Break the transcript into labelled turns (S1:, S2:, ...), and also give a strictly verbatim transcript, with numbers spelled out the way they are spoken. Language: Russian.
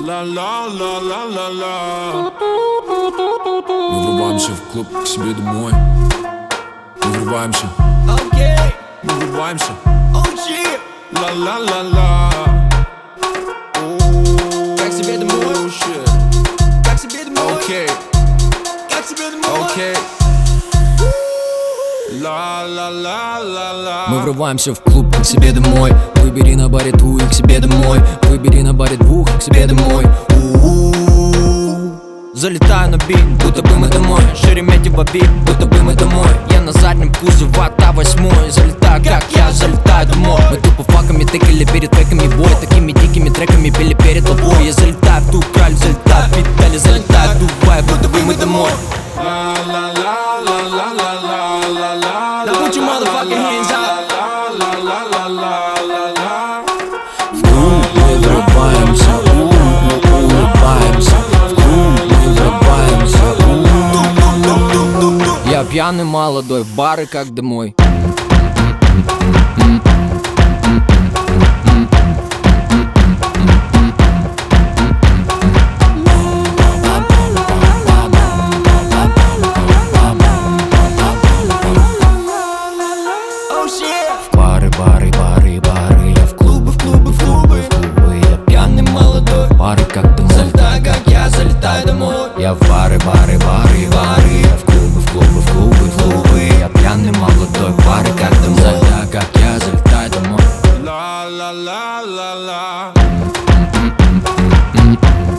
S1: Ла-ла-ла-ла-ла-ла. Мы врубаемся в клуб к себе домой. Мы врубаемся.
S2: Окей.
S1: Мы врубаемся.
S2: Оу-чи.
S1: Ла-ла-ла-ла.
S2: Как к себе домой?
S1: Oh, shit.
S2: Как к себе домой?
S1: Окей.
S2: Как к себе домой?
S1: Окей. Ла-ла-ла-ла-ла.
S3: Мы врываемся в клуб к себе домой. Выбери на баре ту и к себе домой. Выбери на баре двух и к себе домой. У-у-у. Залетаю на бит, будто бы мы домой. Шереметьево бит, будто бы мы домой. Я на заднем кузове ата восьмой. Залетаю, как я залетаю домой. Мы тупо факами тыкали перед треками бой. Такими дикими треками пели перед толпой. Я залетаю в ту краль, залетаю в Петали, залетаю в Дубай, будто бы мы домой.
S1: Ла-ла-ла-ла-ла-ла-ла-ла.
S2: Now put your motherfucking hands up.
S3: В клуб мы врываемся, улыбаемся. В клуб мы врываемся, у. Я пьяный молодой, в бары как домой. В бары, бары, бары, бары. Я в клубы, в клубы, в клубы, в клубы. Я пьяный молодой, в бары как домой.
S2: Залетаю, как я залетаю домой.
S3: Я в бары, бары, бары, бары. Я в клубы, в клубы, в клубы, в клубы. Я пьяный молодой, в бары как домой. Залетаю, как я залетаю домой.
S1: Ла-ла-ла-ла-ла.